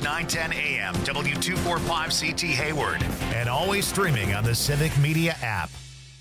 910 AM, W245CT Hayward, and always streaming on the Civic Media app.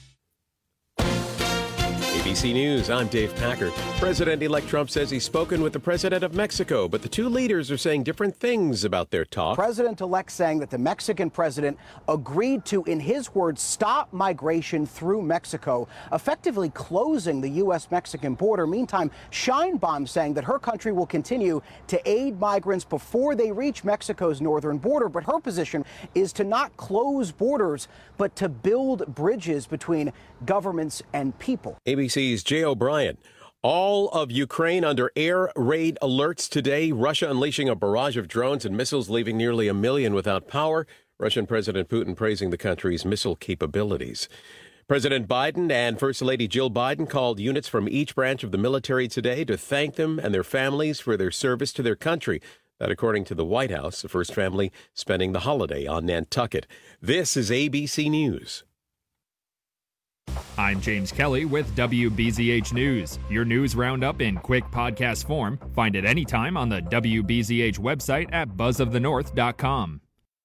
ABC News, I'm Dave Packard. President-elect Trump says he's spoken with the president of Mexico, but the two leaders are saying different things about their talk. President-elect saying that the Mexican president agreed to, in his words, stop migration through Mexico, effectively closing the U.S.-Mexican border. Meantime, Sheinbaum saying that her country will continue to aid migrants before they reach Mexico's northern border. But her position is to not close borders, but to build bridges between governments and people. ABC's Jay O'Brien. All of Ukraine under air raid alerts today. Russia unleashing a barrage of drones and missiles, leaving nearly 1 million without power. Russian President Putin praising the country's missile capabilities. President Biden and First Lady Jill Biden called units from each branch of the military today to thank them and their families for their service to their country. That, according to the White House, the first family spending the holiday on Nantucket. This is ABC News. I'm James Kelly with WBZH News. Your news roundup in quick podcast form. Find it anytime on the WBZH website at buzzofthenorth.com.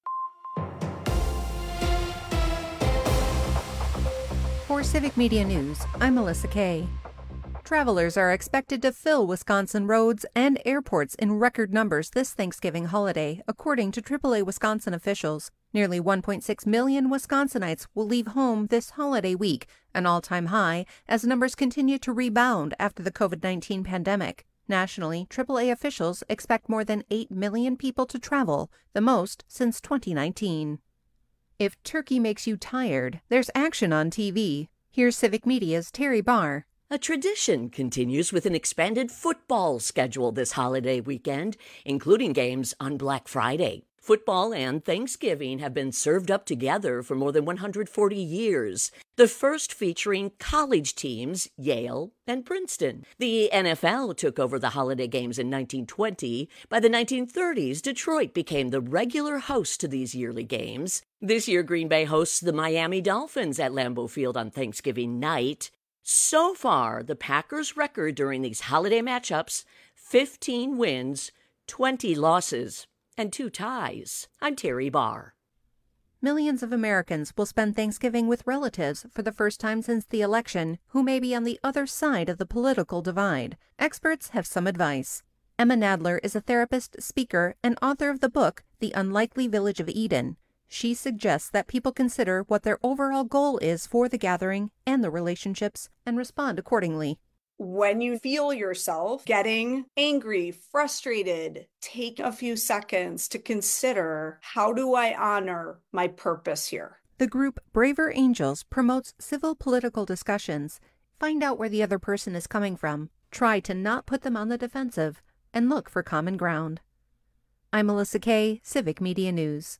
For Civic Media News, I'm Melissa Kay. Travelers are expected to fill Wisconsin roads and airports in record numbers this Thanksgiving holiday, according to AAA Wisconsin officials. Nearly 1.6 million Wisconsinites will leave home this holiday week, an all-time high, as numbers continue to rebound after the COVID-19 pandemic. Nationally, AAA officials expect more than 8 million people to travel, the most since 2019. If turkey makes you tired, there's action on TV. Here's Civic Media's Terry Barr. A tradition continues with an expanded football schedule this holiday weekend, including games on Black Friday. Football and Thanksgiving have been served up together for more than 140 years, the first featuring college teams, Yale and Princeton. The NFL took over the holiday games in 1920. By the 1930s, Detroit became the regular host to these yearly games. This year, Green Bay hosts the Miami Dolphins at Lambeau Field on Thanksgiving night. So far, the Packers' record during these holiday matchups, 15 wins, 20 losses, and 2 ties. I'm Terry Barr. Millions of Americans will spend Thanksgiving with relatives for the first time since the election who may be on the other side of the political divide. Experts have some advice. Emma Nadler is a therapist, speaker, and author of the book, The Unlikely Village of Eden. She suggests that people consider what their overall goal is for the gathering and the relationships and respond accordingly. When you feel yourself getting angry, frustrated, take a few seconds to consider, how do I honor my purpose here? The group Braver Angels promotes civil political discussions. Find out where the other person is coming from. Try to not put them on the defensive and look for common ground. I'm Melissa Kay, Civic Media News.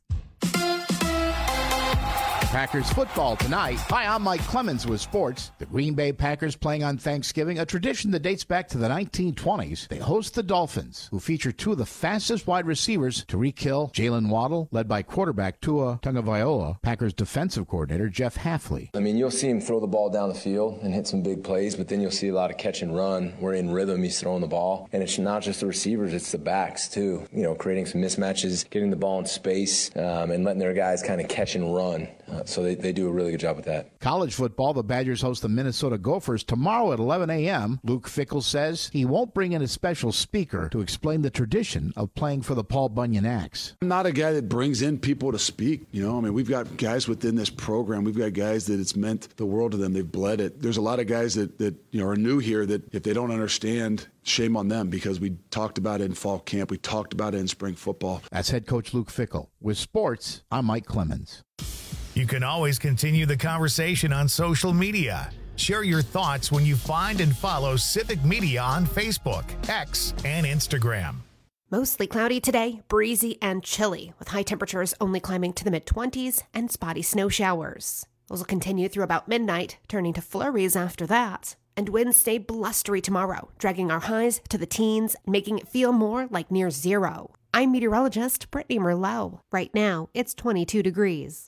Packers football tonight. Hi, I'm Mike Clemens with sports. The Green Bay Packers playing on Thanksgiving, a tradition that dates back to the 1920s. They host the Dolphins, who feature 2 of the fastest wide receivers to re-kill Jalen Waddle, led by quarterback Tua Tagovailoa, Packers defensive coordinator Jeff Hafley. I mean, you'll see him throw the ball down the field and hit some big plays, but then you'll see a lot of catch and run. We're in rhythm, he's throwing the ball. And it's not just the receivers, it's the backs too. You know, creating some mismatches, getting the ball in space, and letting their guys kind of catch and run. So they do a really good job with that. College football, the Badgers host the Minnesota Gophers tomorrow at 11 a.m. Luke Fickell says he won't bring in a special speaker to explain the tradition of playing for the Paul Bunyan Axe. I'm not a guy that brings in people to speak. You know, I mean, we've got guys within this program. We've got guys that it's meant the world to them. They've bled it. There's a lot of guys that you know are new here that if they don't understand, shame on them, because we talked about it in fall camp. We talked about it in spring football. That's head coach Luke Fickell. With sports, I'm Mike Clemens. You can always continue the conversation on social media. Share your thoughts when you find and follow Civic Media on Facebook, X, and Instagram. Mostly cloudy today, breezy and chilly, with high temperatures only climbing to the mid-20s and spotty snow showers. Those will continue through about midnight, turning to flurries after that. And winds stay blustery tomorrow, dragging our highs to the teens, making it feel more like near zero. I'm meteorologist Brittany Merlot. Right now, it's 22 degrees.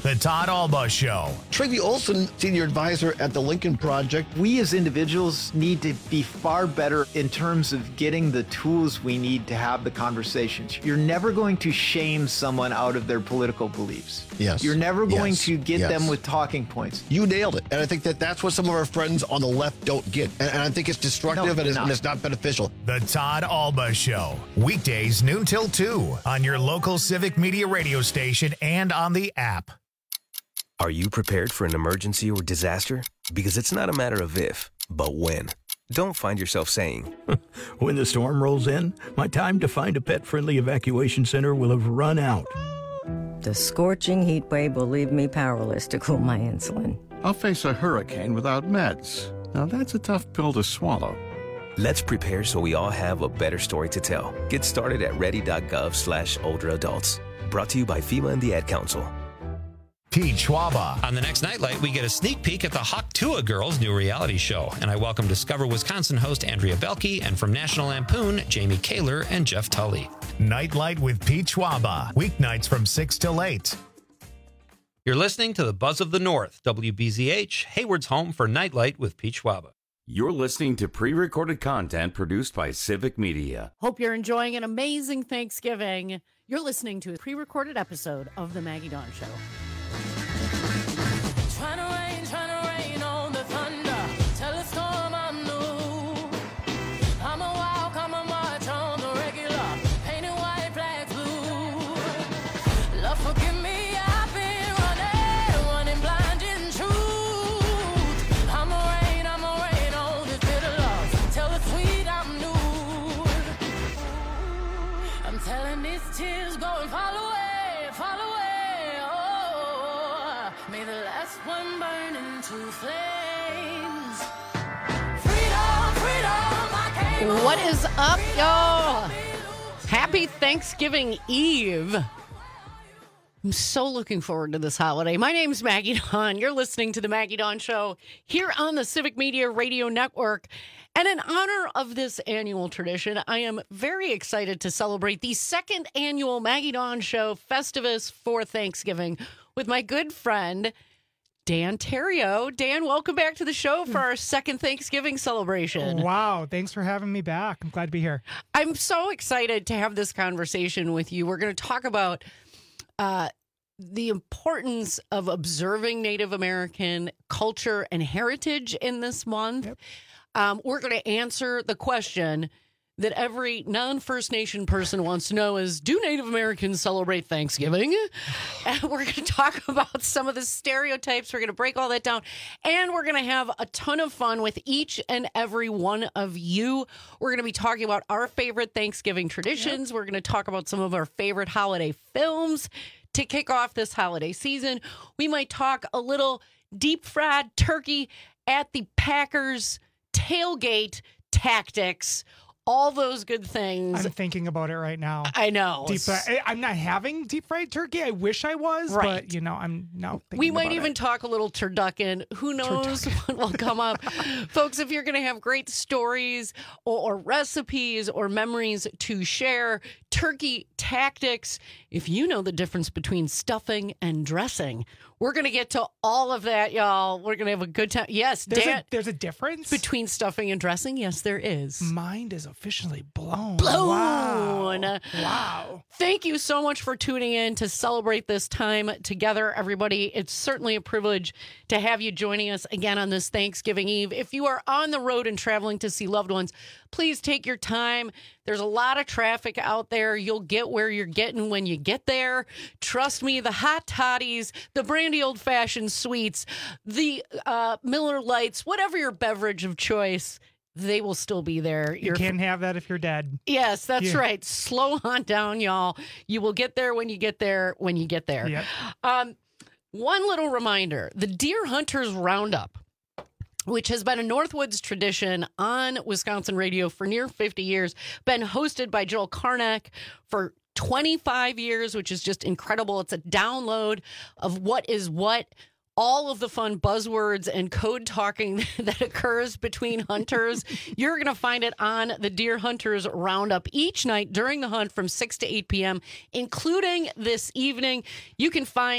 The Todd Alba Show. Tracy Olson, senior advisor at the Lincoln Project. We as individuals need to be far better in terms of getting the tools we need to have the conversations. You're never going to shame someone out of their political beliefs. Yes. You're never going to get them with talking points. You nailed it. And I think that's what some of our friends on the left don't get. And I think it's destructive and it's not beneficial. The Todd Alba Show. Weekdays noon till 2 on your local Civic Media radio station and on the app. Are you prepared for an emergency or disaster? Because it's not a matter of if, but when. Don't find yourself saying, when the storm rolls in, my time to find a pet-friendly evacuation center will have run out. The scorching heat wave will leave me powerless to cool my insulin. I'll face a hurricane without meds. Now that's a tough pill to swallow. Let's prepare so we all have a better story to tell. Get started at ready.gov/older adults. Brought to you by FEMA and the Ad Council. Pete Schwaba. On the next Nightlight, we get a sneak peek at the Hawktua Girls' new reality show. And I welcome Discover Wisconsin host Andrea Belke and from National Lampoon, Jamie Kaler and Jeff Tully. Nightlight with Pete Schwaba. Weeknights from 6 till 8. You're listening to the Buzz of the North, WBZH, Hayward's home for Nightlight with Pete Schwaba. You're listening to pre-recorded content produced by Civic Media. Hope you're enjoying an amazing Thanksgiving. You're listening to a pre-recorded episode of The Maggie Dawn Show. Trying to rain on the thunder. Tell a storm I'm new. I'm a walk, I'm a march on the regular. Painted white flags blue. Love, forgive me, I've been running blind in truth. I'm a rain on this bitter love. Tell the sweet I'm new. I'm telling these tears go and fall away. May the last one burn into flames. Freedom, What is up, y'all? Happy Thanksgiving Eve. I'm so looking forward to this holiday. My name's Maggie Dawn. You're listening to The Maggie Dawn Show here on the Civic Media Radio Network. And in honor of this annual tradition, I am very excited to celebrate the second annual Maggie Dawn Show Festivus for Thanksgiving with my good friend, Dan Terrio. Dan, welcome back to the show for our second Thanksgiving celebration. Wow, thanks for having me back. I'm glad to be here. I'm so excited to have this conversation with you. We're going to talk about the importance of observing Native American culture and heritage in this month. Yep. We're going to answer the question that every non-First Nation person wants to know is, do Native Americans celebrate Thanksgiving? And we're going to talk about some of the stereotypes. We're going to break all that down. And we're going to have a ton of fun with each and every one of you. We're going to be talking about our favorite Thanksgiving traditions. Yep. We're going to talk about some of our favorite holiday films to kick off this holiday season. We might talk a little deep-fried turkey at the Packers tailgate tactics. All those good things. I'm thinking about it right now. I know. I'm not having deep fried turkey. I wish I was, right. But I'm now thinking we might about even it. talk a little turducken. Who knows what will come up. Folks, if you're going to have great stories or recipes or memories to share, turkey tactics, if you know the difference between stuffing and dressing, we're going to get to all of that, y'all. We're going to have a good time. Yes, Dan. There's a difference? Between stuffing and dressing? Yes, there is. Mind is officially blown. Wow. Thank you so much for tuning in to celebrate this time together, everybody. It's certainly a privilege to have you joining us again on this Thanksgiving Eve. If you are on the road and traveling to see loved ones, please take your time. There's a lot of traffic out there. You'll get where you're getting when you get there. Trust me, the hot toddies, the brandy old-fashioned sweets, the Miller Lights, whatever your beverage of choice, they will still be there. You can't have that if you're dead. Yes, that's right. Slow on down, y'all. You will get there when you get there when you get there. Yep. One little reminder, the Deer Hunters Roundup, which has been a Northwoods tradition on Wisconsin radio for near 50 years, been hosted by Joel Karnak for 25 years, which is just incredible. It's a download of what is what, all of the fun buzzwords and code talking that occurs between hunters. You're going to find it on the Deer Hunters Roundup each night during the hunt from 6 to 8 p.m., including this evening. You can find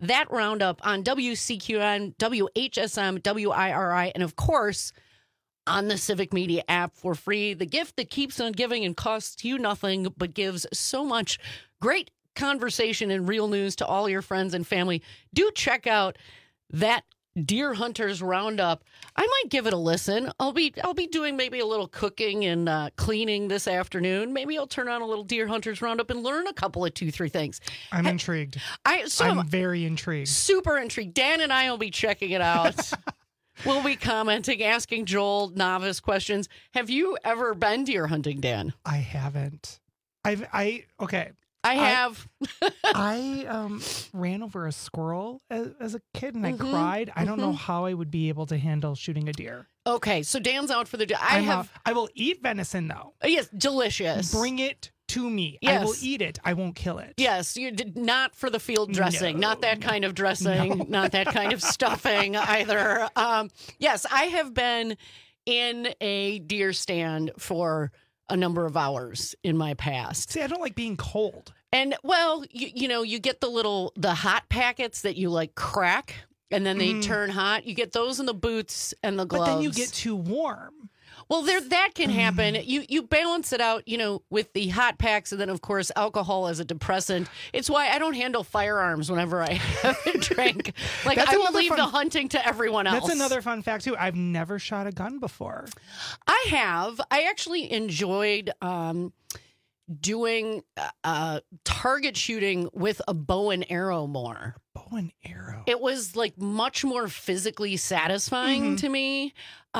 that roundup on WCQN, WHSM, WIRI, and of course, on the Civic Media app for free. The gift that keeps on giving and costs you nothing, but gives so much great conversation and real news to all your friends and family. Do check out that Deer Hunters Roundup. I might give it a listen. I'll be doing maybe a little cooking and cleaning this afternoon. Maybe I'll turn on a little Deer Hunters Roundup and learn a couple of 2-3 things. I'm intrigued. I'm very intrigued. Super intrigued. Dan and I will be checking it out. We'll be commenting, asking Joel novice questions. Have you ever been deer hunting, Dan? I haven't. Okay. I have. I ran over a squirrel as a kid and I cried. I don't know how I would be able to handle shooting a deer. Okay, so Dan's out for the deer. I will eat venison though. Yes, delicious. Bring it to me. Yes. I will eat it. I won't kill it. Yes, you did not for the field dressing. Not that kind of dressing. Not that kind of stuffing either. Yes, I have been in a deer stand for a number of hours in my past. See, I don't like being cold. And well, you get the hot packets that you like crack and then they turn hot. You get those in the boots and the gloves. But then you get too warm. Well, that can happen. You balance it out, with the hot packs and then, of course, alcohol as a depressant. It's why I don't handle firearms whenever I have a drink. Like, I will leave the hunting to everyone else. That's another fun fact, too. I've never shot a gun before. I have. I actually enjoyed doing target shooting with a bow and arrow more. Bow and arrow. It was, like, much more physically satisfying to me.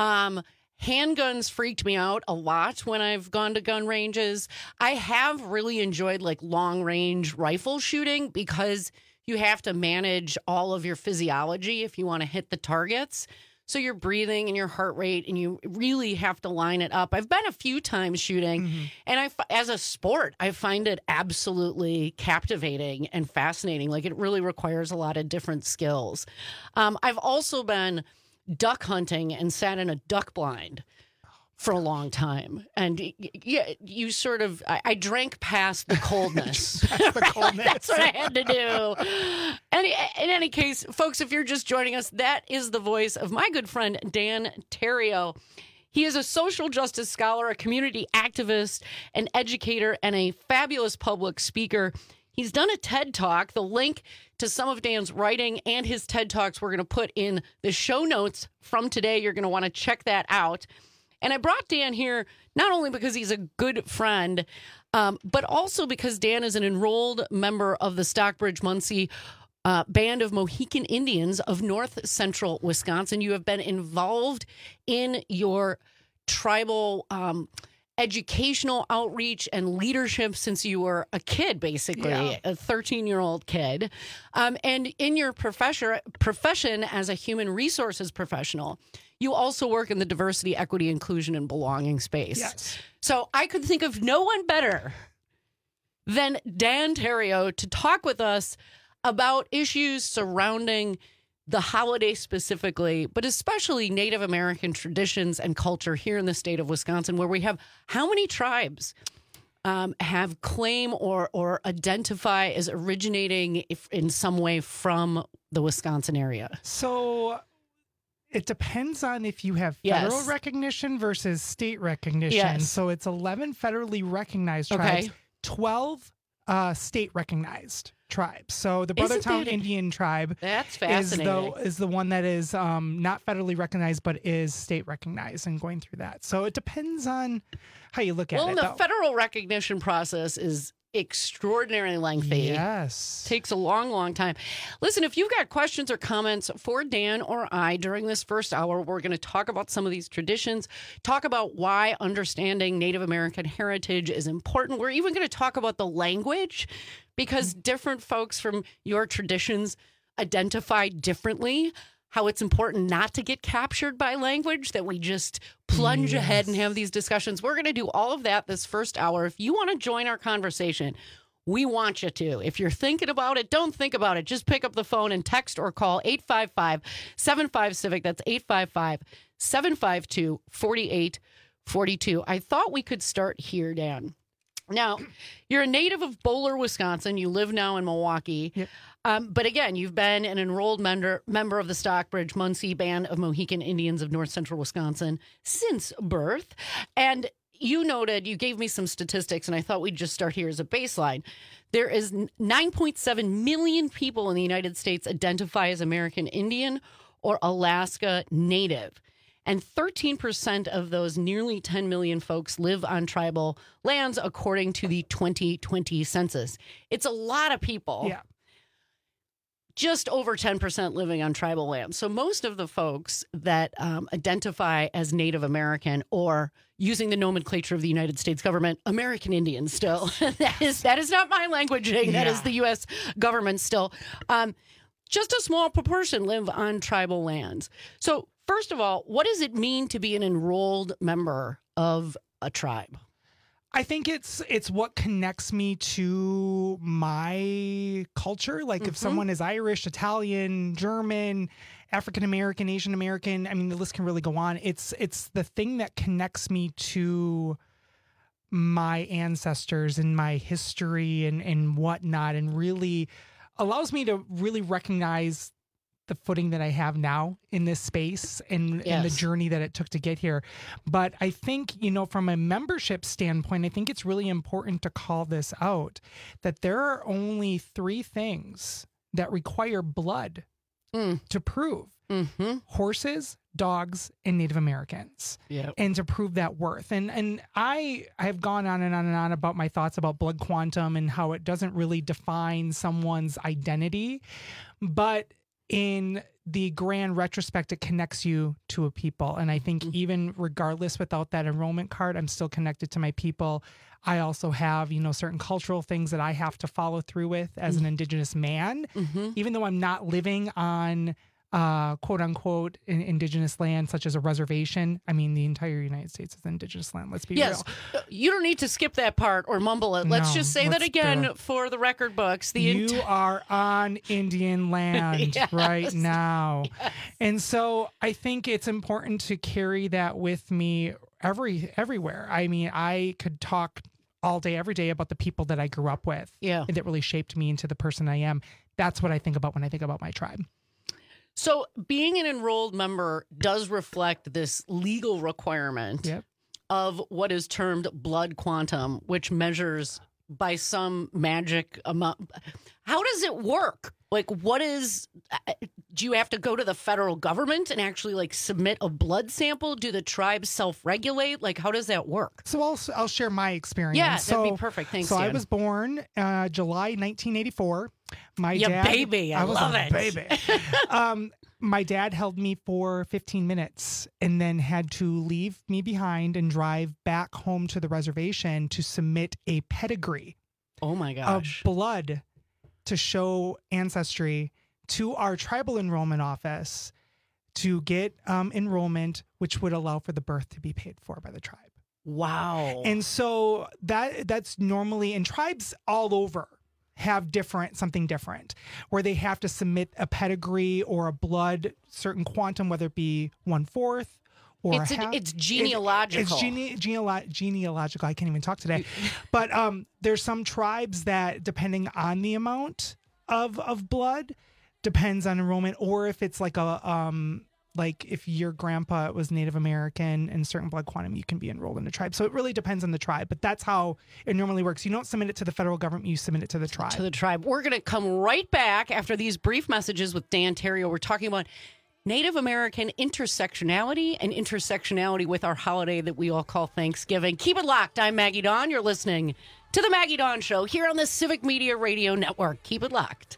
Handguns freaked me out a lot when I've gone to gun ranges. I have really enjoyed like long range rifle shooting because you have to manage all of your physiology if you want to hit the targets. So your breathing and your heart rate, and you really have to line it up. I've been a few times shooting, and as a sport, I find it absolutely captivating and fascinating. Like it really requires a lot of different skills. I've also been duck hunting and sat in a duck blind for a long time. And yeah, you sort of, I drank past the coldness. That's what I had to do. And in any case, folks, if you're just joining us, that is the voice of my good friend, Dan Terrio. He is a social justice scholar, a community activist, an educator, and a fabulous public speaker. He's done a TED Talk. The link to some of Dan's writing and his TED Talks we're going to put in the show notes from today. You're going to want to check that out. And I brought Dan here not only because he's a good friend, but also because Dan is an enrolled member of the Stockbridge-Munsee Band of Mohican Indians of North Central Wisconsin. You have been involved in your tribal educational outreach and leadership since you were a kid, basically, a 13-year-old kid. And in your profession as a human resources professional, you also work in the diversity, equity, inclusion, and belonging space. Yes. So I could think of no one better than Dan Terrio to talk with us about issues surrounding the holiday specifically, but especially Native American traditions and culture here in the state of Wisconsin, where we have how many tribes have claim or identify as originating in some way from the Wisconsin area? So it depends on if you have federal recognition versus state recognition. Yes. So it's 11 federally recognized tribes, 12 state recognized tribes. So the Brothertown Indian tribe that's fascinating. is the one that is not federally recognized but is state recognized and going through that. So it depends on how you look at it. Well, the federal recognition process is extraordinarily lengthy. Yes. Takes a long, long time. Listen, if you've got questions or comments for Dan or I during this first hour, we're going to talk about some of these traditions, talk about why understanding Native American heritage is important. We're even going to talk about the language because different folks from your traditions identify differently, how it's important not to get captured by language, that we just plunge ahead and have these discussions. We're going to do all of that this first hour. If you want to join our conversation, we want you to. If you're thinking about it, don't think about it. Just pick up the phone and text or call 855-75-CIVIC. That's 855-752-4842. I thought we could start here, Dan. Now, you're a native of Bowler, Wisconsin. You live now in Milwaukee. Yep. But again, you've been an enrolled member of the Stockbridge-Muncie Band of Mohican Indians of North Central Wisconsin since birth. And you gave me some statistics, and I thought we'd just start here as a baseline. There is 9.7 million people in the United States identify as American Indian or Alaska Native. And 13% of those nearly 10 million folks live on tribal lands, according to the 2020 census. It's a lot of people. Yeah. Just over 10% living on tribal lands. So most of the folks that identify as Native American, or using the nomenclature of the United States government, American Indians still. that is not my languaging. That is the U.S. government still. Just a small proportion live on tribal lands. So first of all, what does it mean to be an enrolled member of a tribe? I think it's what connects me to my culture. Like if someone is Irish, Italian, German, African American, Asian American, I mean, the list can really go on. It's the thing that connects me to my ancestors and my history and whatnot, and really allows me to really recognize the footing that I have now in this space and the journey that it took to get here. But I think, from a membership standpoint, I think it's really important to call this out, that there are only 3 things that require blood to prove. Horses, dogs, and Native Americans. And to prove that worth. And I have gone on and on and on about my thoughts about blood quantum and how it doesn't really define someone's identity. But in the grand retrospect, it connects you to a people. And I think even regardless, without that enrollment card, I'm still connected to my people. I also have, certain cultural things that I have to follow through with as an Indigenous man, even though I'm not living on quote unquote Indigenous land, such as a reservation. I mean, the entire United States is Indigenous land. Let's be real. You don't need to skip that part or mumble it. Let's just say that again for the record books. You are on Indian land right now. And so I think it's important to carry that with me everywhere. I mean, I could talk all day, every day about the people that I grew up with that really shaped me into the person I am. That's what I think about when I think about my tribe. So being an enrolled member does reflect this legal requirement of what is termed blood quantum, which measures by some magic amount. How does it work? Like, do you have to go to the federal government and actually submit a blood sample? Do the tribes self-regulate? How does that work? So I'll share my experience. Yeah, that'd be perfect. Thanks, So Dan. I was born July 1984. My dad, baby. I love it. Baby. My dad held me for 15 minutes and then had to leave me behind and drive back home to the reservation to submit a pedigree. Oh my gosh. Of blood to show ancestry to our tribal enrollment office to get enrollment, which would allow for the birth to be paid for by the tribe. Wow. And so that's normally, and tribes all over have something different, where they have to submit a pedigree or a blood certain quantum, whether it be 1/4 or it's genealogical. It's genealogical. I can't even talk today. But there's some tribes that, depending on the amount of blood, depends on enrollment, or if it's like if your grandpa was Native American and certain blood quantum, you can be enrolled in a tribe. So it really depends on the tribe, but that's how it normally works. You don't submit it to the federal government, you submit it to the tribe. We're going to come right back after these brief messages with Dan Terrio. We're talking about Native American intersectionality and intersectionality with our holiday that we all call Thanksgiving. Keep it locked. I'm Maggie Dawn. You're listening to The Maggie Dawn Show here on the Civic Media Radio Network. Keep it locked.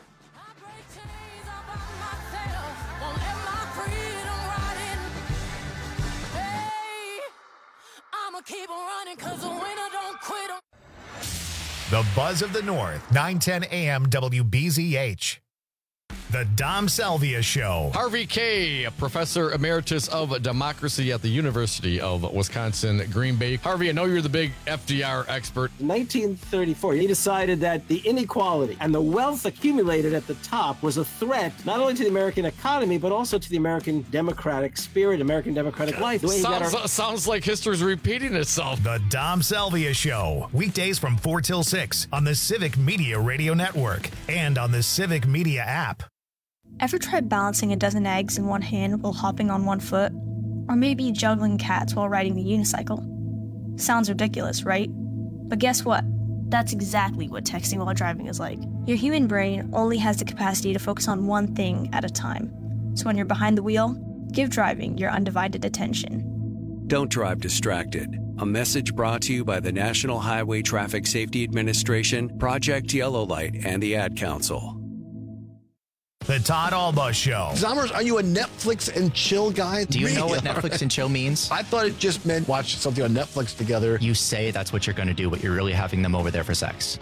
Keep on running, 'cause the winner don't quit. The Buzz of the North, 910 AM WBZH. The Dom Salvia Show. Harvey Kaye, a professor emeritus of democracy at the University of Wisconsin, Green Bay. Harvey, I know you're the big FDR expert. In 1934, he decided that the inequality and the wealth accumulated at the top was a threat not only to the American economy, but also to the American democratic spirit, American democratic life. The way he got our- Sounds like history's repeating itself. The Dom Salvia Show. Weekdays from 4 till 6 on the Civic Media Radio Network and on the Civic Media app. Ever tried balancing a dozen eggs in one hand while hopping on one foot? Or maybe juggling cats while riding the unicycle? Sounds ridiculous, right? But guess what? That's exactly what texting while driving is like. Your human brain only has the capacity to focus on one thing at a time. So when you're behind the wheel, give driving your undivided attention. Don't drive distracted. A message brought to you by the National Highway Traffic Safety Administration, Project Yellow Light, and the Ad Council. The Todd Alba Show. Zommers, are you a Netflix and chill guy? Do you know what Netflix and chill means? I thought it just meant watch something on Netflix together. You say that's what you're going to do, but you're really having them over there for sex.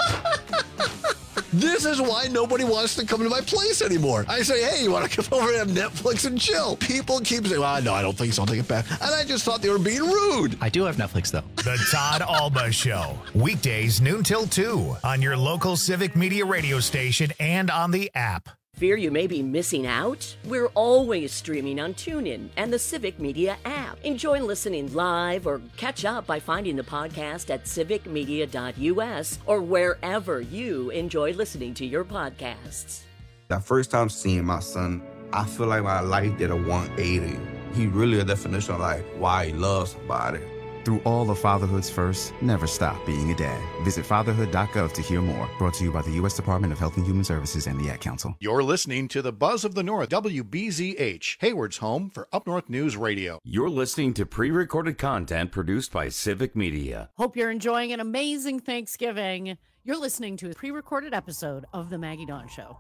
This is why nobody wants to come to my place anymore. I say, hey, you want to come over and have Netflix and chill? People keep saying, well, no, I don't think so. I'll take it back. And I just thought they were being rude. I do have Netflix, though. The Todd Alba Show. Weekdays noon till 2 on your local Civic Media radio station and on the app. Fear you may be missing out? We're always streaming on TuneIn and the Civic Media app. Enjoy listening live or catch up by finding the podcast at civicmedia.us or wherever you enjoy listening to your podcasts. That first time seeing my son, I feel like my life did a 180. He really a definition of like why he loves somebody. Through all of fatherhood's first, never stop being a dad. Visit fatherhood.gov to hear more. Brought to you by the U.S. Department of Health and Human Services and the Ad Council. You're listening to the Buzz of the North, WBZH, Hayward's home for Up North News Radio. You're listening to pre-recorded content produced by Civic Media. Hope you're enjoying an amazing Thanksgiving. You're listening to a pre-recorded episode of The Maggie Dawn Show.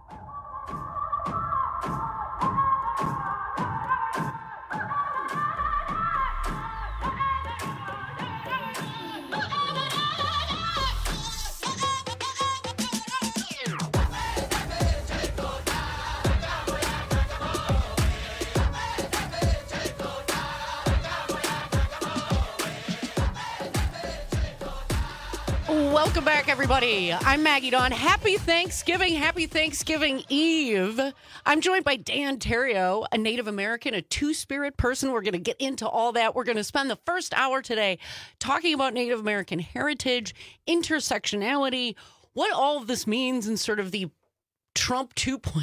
Welcome back, everybody. I'm Maggie Dawn. Happy Thanksgiving. Happy Thanksgiving Eve. I'm joined by Dan Terrio, a Native American, a two-spirit person. We're going to get into all that. We're going to spend the first hour today talking about Native American heritage, intersectionality, what all of this means in sort of the Trump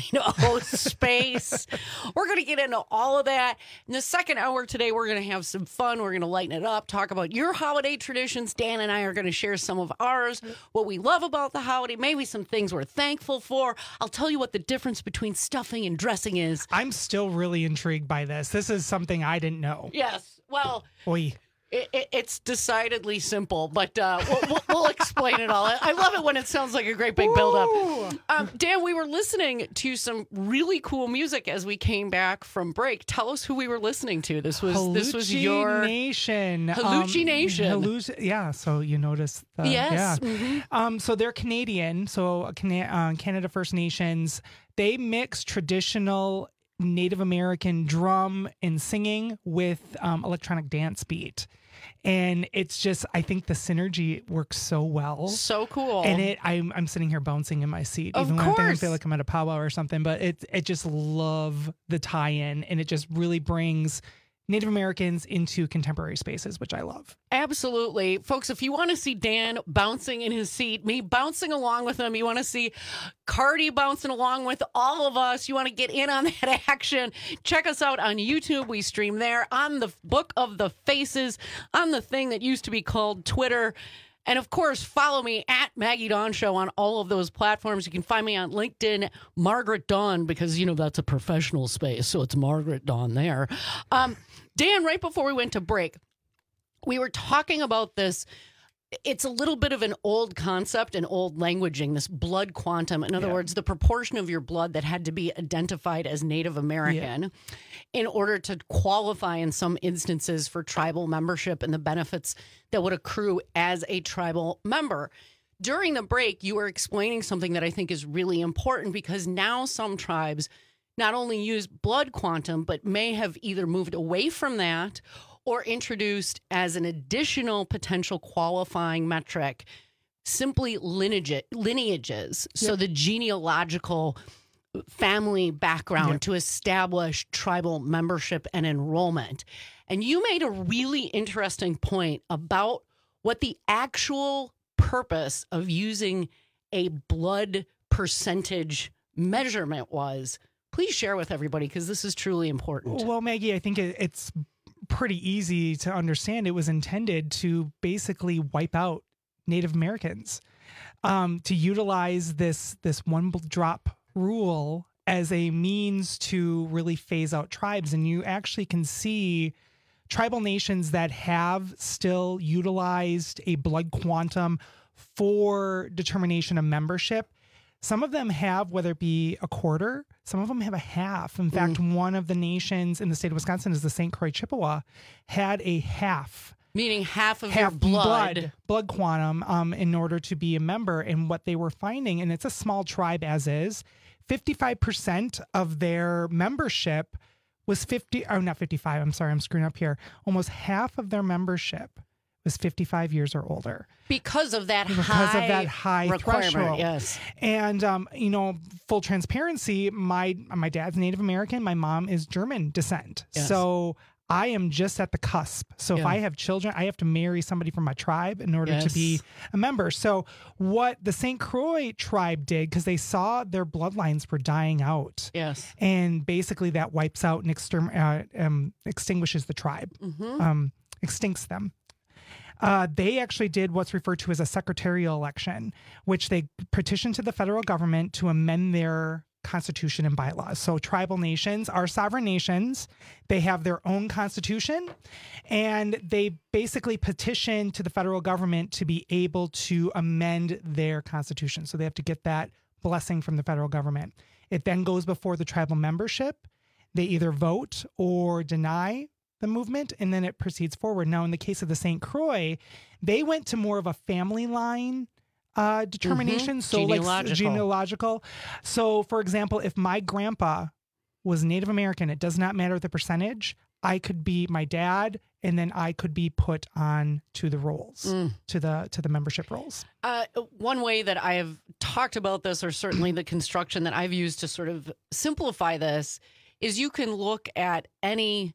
2.0 space. We're going to get into all of that. In the second hour today, we're going to have some fun. We're going to lighten it up, talk about your holiday traditions. Dan and I are going to share some of ours, what we love about the holiday, maybe some things we're thankful for. I'll tell you what the difference between stuffing and dressing is. I'm still really intrigued by this. This is something I didn't know. Yes. Well, Oy. It's decidedly simple, but we'll explain it all. I love it when it sounds like a great big buildup. Dan, we were listening to some really cool music as we came back from break. Tell us who we were listening to. This was your Nation. Hallucination. Yeah, so you noticed that. Yes. Yeah. Mm-hmm. So they're Canadian, so Canada First Nations. They mix traditional Native American drum and singing with electronic dance beat. And it's just, I think the synergy works so well. So cool. And I'm sitting here bouncing in my seat. Of even course. when I feel like I'm at a powwow or something. But it just love the tie-in. And it just really brings Native Americans into contemporary spaces, which I love. Absolutely. Folks, if you want to see Dan bouncing in his seat, me bouncing along with him, you want to see Cardi bouncing along with all of us, you want to get in on that action, check us out on YouTube. We stream there, on the Book of the Faces, on the thing that used to be called Twitter. And of course, follow me at Maggie Dawn Show on all of those platforms. You can find me on LinkedIn, Margaret Dawn, because, that's a professional space. So it's Margaret Dawn there. Dan, right before we went to break, we were talking about this. It's a little bit of an old concept and old languaging, this blood quantum. In other words, the proportion of your blood that had to be identified as Native American in order to qualify in some instances for tribal membership and the benefits that would accrue as a tribal member. during the break, you were explaining something that I think is really important, because now some tribes not only use blood quantum, but may have either moved away from that or introduced as an additional potential qualifying metric simply lineages. So the genealogical family background to establish tribal membership and enrollment. And you made a really interesting point about what the actual purpose of using a blood percentage measurement was. Please share with everybody, because this is truly important. Well, Maggie, I think it's pretty easy to understand. It was intended to basically wipe out Native Americans, to utilize this one drop rule as a means to really phase out tribes. And you actually can see tribal nations that have still utilized a blood quantum for determination of membership. Some of them have, whether it be a quarter, some of them have a half. In fact, one of the nations in the state of Wisconsin is the St. Croix Chippewa, had a half. Meaning half of your blood quantum in order to be a member. And what they were finding, and it's a small tribe as is, 55% of their membership was not 55, I'm sorry, I'm screwing up here. Almost half of their membership was 55 years or older. Because of that high threshold. Yes. And, full transparency, my dad's Native American, my mom is German descent. Yes. So I am just at the cusp. So if I have children, I have to marry somebody from my tribe in order to be a member. So what the St. Croix tribe did, because they saw their bloodlines were dying out. Yes. And basically that wipes out and extinguishes the tribe, extincts them. They actually did what's referred to as a secretarial election, which they petitioned to the federal government to amend their constitution and bylaws. So tribal nations are sovereign nations. They have their own constitution, and they basically petition to the federal government to be able to amend their constitution. So they have to get that blessing from the federal government. It then goes before the tribal membership. They either vote or deny the movement, and then it proceeds forward. Now, in the case of the St. Croix, they went to more of a family line determination. So genealogical. So for example, if my grandpa was Native American, it does not matter the percentage. I could be my dad, and then I could be put on to the rolls, to the membership rolls. One way that I have talked about this, or certainly the construction that I've used to sort of simplify this, is you can look at any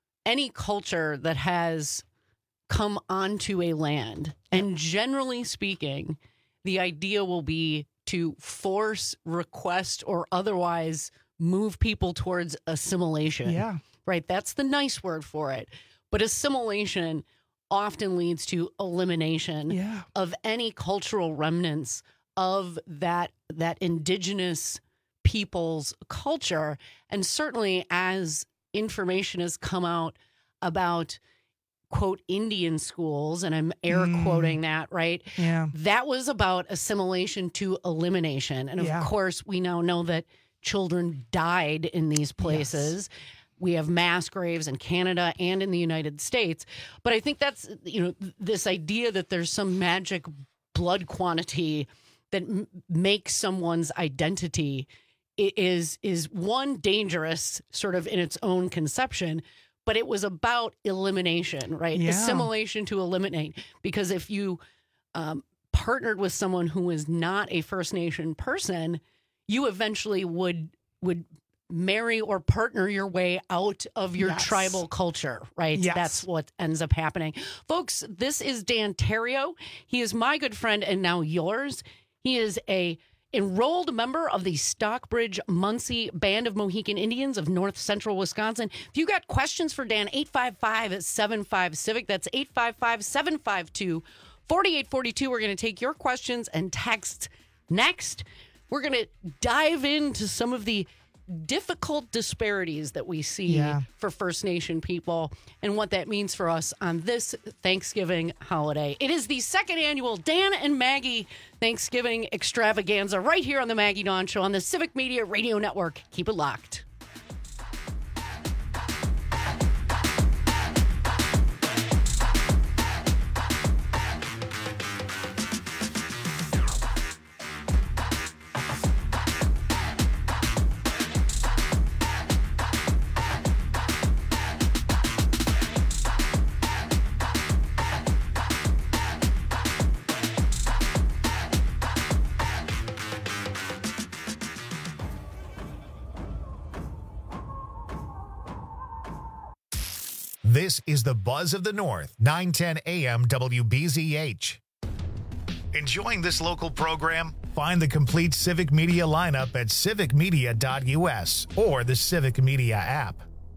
culture that has come onto a land, and generally speaking, the idea will be to force, request, or otherwise move people towards assimilation. Yeah. Right? That's the nice word for it. But assimilation often leads to elimination of any cultural remnants of that indigenous people's culture. And certainly as information has come out about, quote, Indian schools, and I'm air quoting that, right? Yeah. That was about assimilation to elimination. And of course, we now know that children died in these places. Yes. We have mass graves in Canada and in the United States. But I think that's, this idea that there's some magic blood quantity that makes someone's identity is one, dangerous sort of in its own conception, but it was about elimination, right? Yeah. Assimilation to eliminate. Because if you partnered with someone who was not a First Nation person, you eventually would marry or partner your way out of your tribal culture, right? Yes. That's what ends up happening. Folks, this is Dan Terrio. He is my good friend and now yours. He is a enrolled member of the Stockbridge Muncie Band of Mohican Indians of North Central Wisconsin. If you got questions for Dan, 855-75-CIVIC. That's 855-752-4842. We're going to take your questions and texts next. We're going to dive into some of the difficult disparities that we see for First Nation people and what that means for us on this Thanksgiving holiday. It is the second annual Dan and Maggie Thanksgiving extravaganza right here on the Maggie Dawn Show on the Civic Media Radio Network. Keep it locked. This is the Buzz of the North, 910 AM WBZH. Enjoying this local program? Find the complete Civic Media lineup at civicmedia.us or the Civic Media app.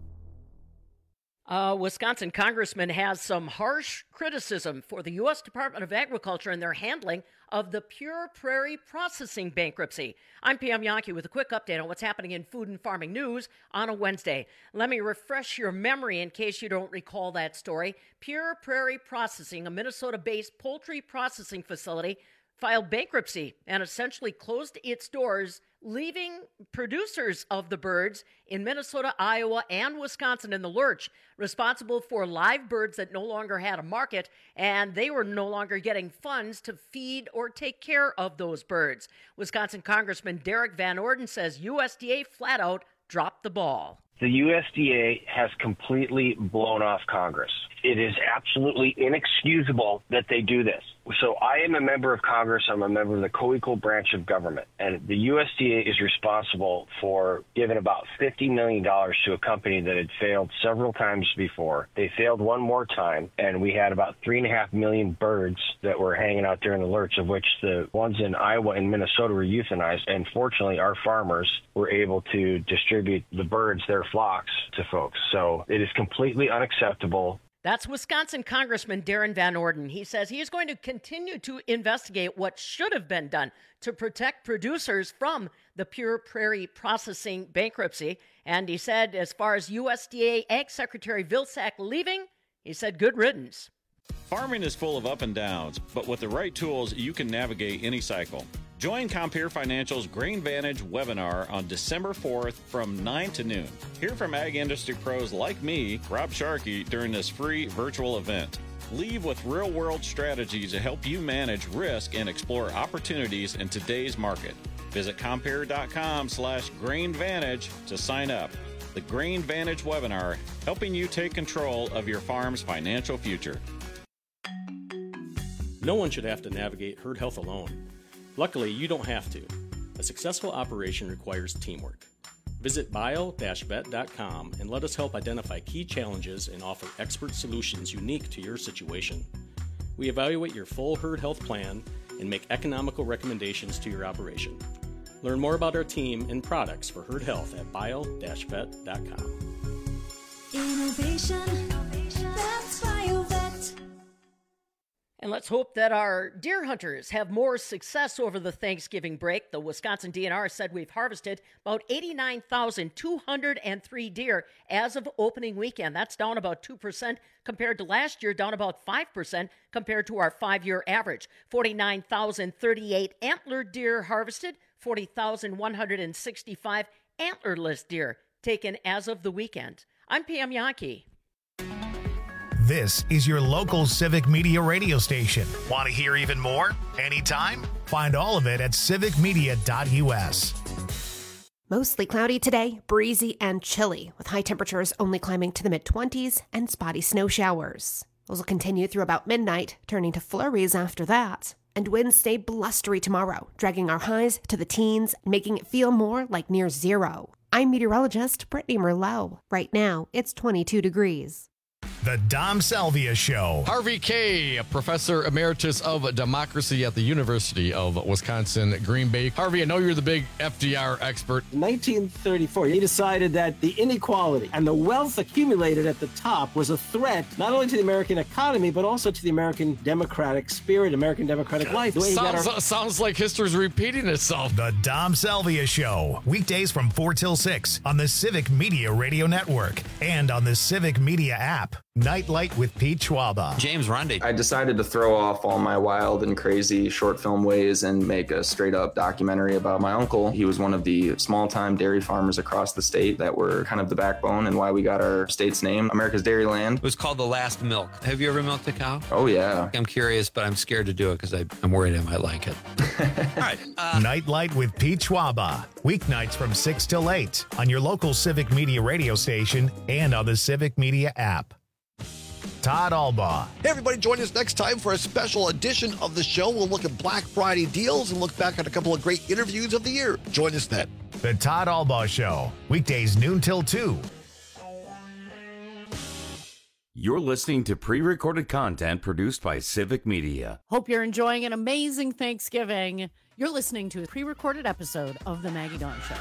Wisconsin congressman has some harsh criticism for the U.S. Department of Agriculture and their handling of the Pure Prairie processing bankruptcy. I'm Pam Yankee with a quick update on what's happening in food and farming news on a Wednesday. Let me refresh your memory in case you don't recall that story. Pure Prairie Processing, a Minnesota-based poultry processing facility, filed bankruptcy and essentially closed its doors, leaving producers of the birds in Minnesota, Iowa, and Wisconsin in the lurch, responsible for live birds that no longer had a market, and they were no longer getting funds to feed or take care of those birds. Wisconsin Congressman Derek Van Orden says USDA flat out dropped the ball. The USDA has completely blown off Congress. It is absolutely inexcusable that they do this. So I am a member of Congress. I'm a member of the co-equal branch of government. And the USDA is responsible for giving about $50 million to a company that had failed several times before. They failed one more time, and we had about 3.5 million birds that were hanging out there in the lurch, of which the ones in Iowa and Minnesota were euthanized. And fortunately, our farmers were able to distribute the birds, their flocks, to folks. So it is completely unacceptable. That's Wisconsin Congressman Darren Van Orden. He says he is going to continue to investigate what should have been done to protect producers from the Pure Prairie processing bankruptcy. And he said, as far as USDA Ag Secretary Vilsack leaving, he said, good riddance. Farming is full of up and downs, but with the right tools, you can navigate any cycle. Join Compeer Financial's Grain Vantage webinar on December 4th from 9 to noon. Hear from ag industry pros like me, Rob Sharkey, during this free virtual event. Leave with real-world strategies to help you manage risk and explore opportunities in today's market. Visit Compeer.com/GrainVantage to sign up. The Grain Vantage webinar, helping you take control of your farm's financial future. No one should have to navigate herd health alone. Luckily, you don't have to. A successful operation requires teamwork. Visit bio-vet.com and let us help identify key challenges and offer expert solutions unique to your situation. We evaluate your full herd health plan and make economical recommendations to your operation. Learn more about our team and products for herd health at bio-vet.com. Innovation, that's BioVet. And let's hope that our deer hunters have more success over the Thanksgiving break. The Wisconsin DNR said we've harvested about 89,203 deer as of opening weekend. That's down about 2% compared to last year, down about 5% compared to our 5-year average. 49,038 antlered deer harvested, 40,165 antlerless deer taken as of the weekend. I'm Pam Yankee. This is your local Civic Media radio station. Want to hear even more? Anytime? Find all of it at civicmedia.us. Mostly cloudy today, breezy and chilly, with high temperatures only climbing to the mid-20s and spotty snow showers. Those will continue through about midnight, turning to flurries after that. And winds stay blustery tomorrow, dragging our highs to the teens, making it feel more like near zero. I'm meteorologist Brittany Merlot. Right now, it's 22 degrees. The Dom Salvia Show. Harvey Kaye, Professor Emeritus of Democracy at the University of Wisconsin, Green Bay. Harvey, I know you're the big FDR expert. In 1934, he decided that the inequality and the wealth accumulated at the top was a threat not only to the American economy, but also to the American democratic spirit, American democratic life. Sounds like history's repeating itself. The Dom Salvia Show. Weekdays from 4 till 6 on the Civic Media Radio Network and on the Civic Media app. Nightlight with Pete Schwaba. James Ronde. I decided to throw off all my wild and crazy short film ways and make a straight up documentary about my uncle. He was one of the small time dairy farmers across the state that were kind of the backbone and why we got our state's name, America's Dairyland. It was called The Last Milk. Have you ever milked a cow? Oh, yeah. I'm curious, but I'm scared to do it because I'm worried I might like it. All right. Nightlight with Pete Schwaba. Weeknights from 6 till 8 on your local Civic Media radio station and on the Civic Media app. Todd Albaugh. Hey, everybody, join us next time for a special edition of the show. We'll look at Black Friday deals and look back at a couple of great interviews of the year. Join us then. The Todd Albaugh Show. Weekdays noon till 2 You're listening to pre-recorded content produced by Civic Media. Hope you're enjoying an amazing Thanksgiving. You're listening to a pre-recorded episode of The Maggie Dawn Show.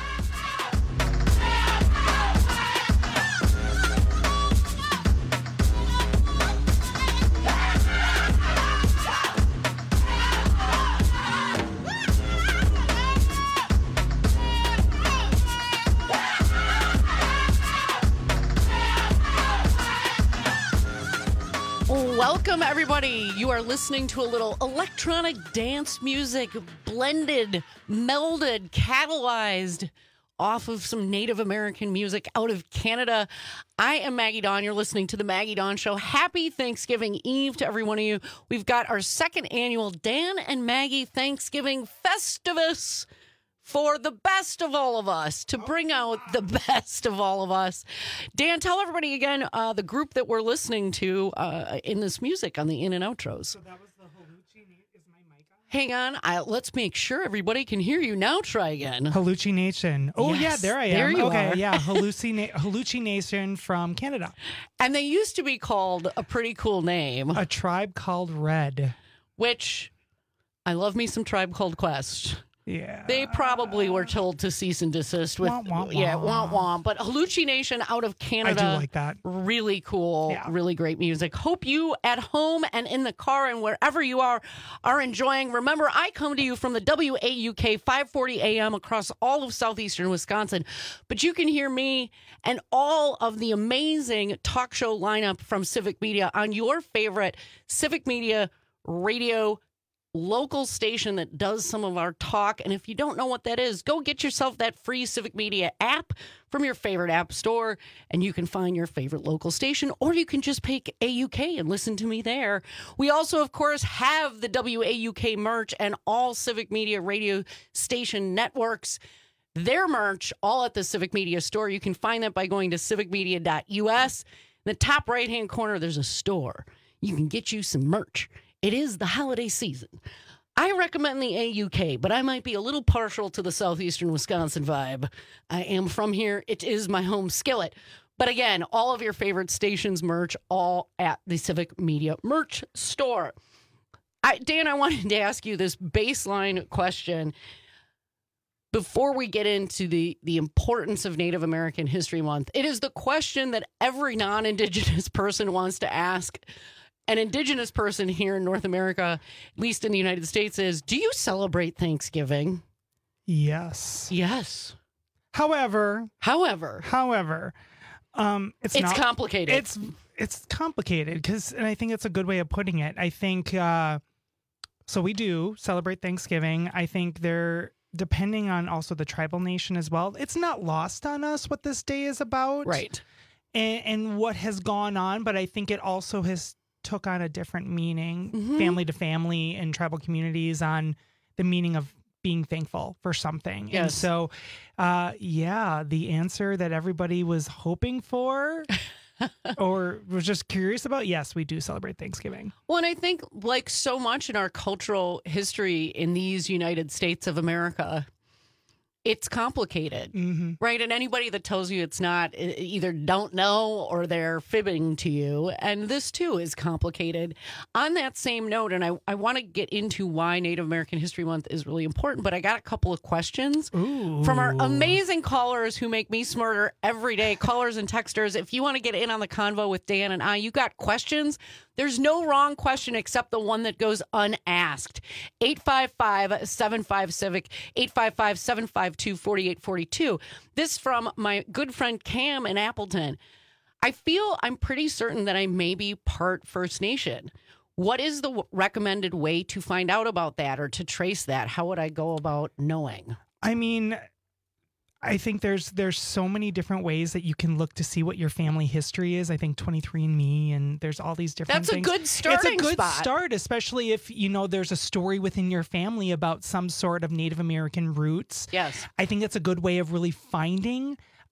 Welcome, everybody. You are listening to a little electronic dance music, blended, melded, catalyzed off of some Native American music out of Canada. I am Maggie Dawn. You're listening to The Maggie Dawn Show. Happy Thanksgiving Eve to every one of you. We've got our second annual Dan and Maggie Thanksgiving Festivus for the best of all of us, to bring out the best of all of us. Dan, tell everybody again the group that we're listening to in this music on the in and outros. So that was the Haluchi. Is my mic on? Hang on. Let's make sure everybody can hear you. Now try again. Haluchi Nation. Oh, Yes, yeah, there I am. there you okay, are. yeah, Haluchi Nation from Canada. And they used to be called a pretty cool name. A Tribe Called Red. Which, I love me some Tribe Called Quest. Yeah. They probably were told to cease and desist with, Wah, wah, yeah, wah. wah, wah. But Haluchi Nation out of Canada. I do like that. Really cool, Yeah. really great music. Hope you at home and in the car and wherever you are enjoying. Remember, I come to you from the WAUK 540 AM across all of southeastern Wisconsin. But you can hear me and all of the amazing talk show lineup from Civic Media on your favorite Civic Media radio local station that does some of our talk. And if you don't know what that is, go get yourself that free Civic Media app from your favorite app store, and you can find your favorite local station, or you can just pick AUK and listen to me there. We also, of course, have the WAUK merch and all Civic Media radio station networks. Their merch, all at the Civic Media store. You can find that by going to civicmedia.us. In the top right-hand corner, there's a store. You can get you some merch. It is the holiday season. I recommend the AUK, but I might be a little partial to the southeastern Wisconsin vibe. I am from here. It is my home skillet. But again, all of your favorite stations merch, all at the Civic Media merch store. Dan, I wanted to ask you this baseline question before we get into the importance of Native American History Month. It is the question that every non-Indigenous person wants to ask an Indigenous person here in North America, at least in the United States, is, do you celebrate Thanksgiving? Yes. Yes. However, it's complicated. It's complicated and I think it's a good way of putting it. I think so. We do celebrate Thanksgiving. I think depending on also the tribal nation as well. It's not lost on us what this day is about, right? And what has gone on, but I think it also has took on a different meaning, family to family and tribal communities, on the meaning of being thankful for something. Yes. And so, the answer that everybody was hoping for or was just curious about, yes, we do celebrate Thanksgiving. Well, and I think like so much in our cultural history in these United States of America, it's complicated, right? And anybody that tells you it's not either don't know or they're fibbing to you. And this, too, is complicated. On that same note, and I want to get into why Native American History Month is really important, but I got a couple of questions from our amazing callers who make me smarter every day, callers and texters. If you want to get in on the convo with Dan and I, you got questions. There's no wrong question except the one that goes unasked. 855-75-CIVIC, 855-752-4842. This from my good friend Cam in Appleton. I feel I'm pretty certain that I may be part First Nation. What is the recommended way to find out about that or to trace that? How would I go about knowing? I mean, I think there's so many different ways that you can look to see what your family history is. I think 23andMe, and there's all these different things. That's a good starting It's a good spot. start, especially if, there's a story within your family about some sort of Native American roots. Yes. I think that's a good way of really finding